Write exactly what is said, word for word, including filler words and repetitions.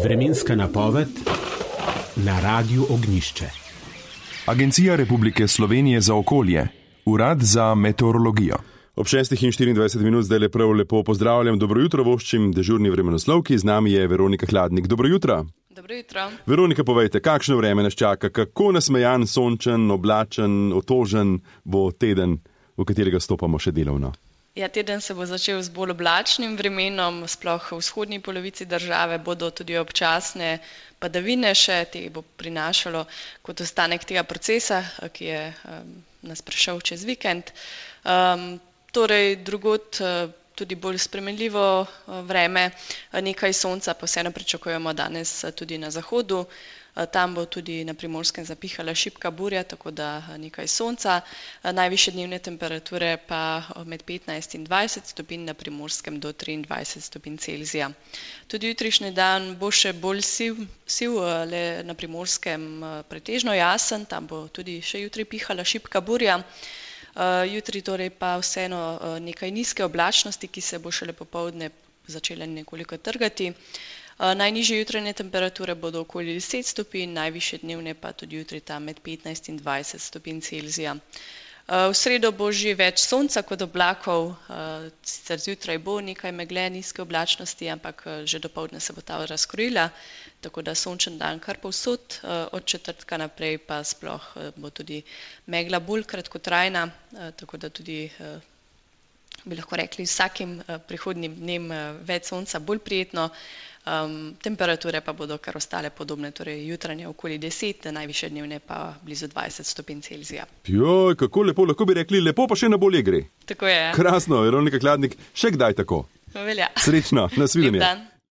Vremenska napoved na Radiu Ognjišče. Agencija Republike Slovenije za okolje, Urad za meteorologijo. Ob šestih in štiriindvajset minut zdaj lepo lepo pozdravljam. Dobro jutro voščim dežurni vremenoslovki. Z nami je Veronika Hladnik. Dobro jutro. Dobro jutro. Veronika, povejte, kakšno vreme nas čaka, kako nasmejan, sončen, oblačen, otožen bo teden, v katerega stopamo še delovno? Ja, teden se bo začel z bolj oblačnim vremenom, sploh v vzhodni polovici države bodo tudi občasne padavine še, te bo prinašalo kot ostanek tega procesa, ki je um, nas prišel čez vikend. Um, torej, drugod uh, tudi bolj spremenljivo uh, vreme, nekaj sonca pa vseeno pričakujemo danes uh, tudi na zahodu. Tam bo tudi na Primorskem zapihala šibka burja, tako da nekaj sonca. Najvišje dnevne temperature pa med petnajst in dvajset stopinj, na Primorskem do triindvajset stopinj Celzija. Tudi jutrišnji dan bo še bolj siv, siv le na Primorskem pretežno jasen, tam bo tudi še jutri pihala šibka burja. Jutri torej pa vseeno nekaj nizke oblačnosti, ki se bo šele popoldne začela nekoliko trgati. Najnižje jutranje temperature bodo okoli deset stopinj, najvišje dnevne pa tudi jutri tam med petnajst in dvajset stopinj Celzija. V sredo bo že več sonca kot oblakov, sicer zjutraj bo nekaj megle, nizke oblačnosti, ampak že dopoldne se bo ta razkrojila, tako da sončen dan kar povsod, od četrtka naprej pa sploh bo tudi megla bolj kratkotrajna, tako da tudi bi lahko rekli vsakim prihodnjim dnem več sonca bolj prijetno. Um, temperature pa bodo kar ostale podobne, torej jutranje okoli deset, najvišje dnevne pa blizu dvajset stopinj Celzija. Joj, kako lepo, lahko bi rekli, lepo pa še na bolje gre. Tako je. Krasno, Veronika Hladnik, še kdaj tako? Velja. Srečno, nasvidenje.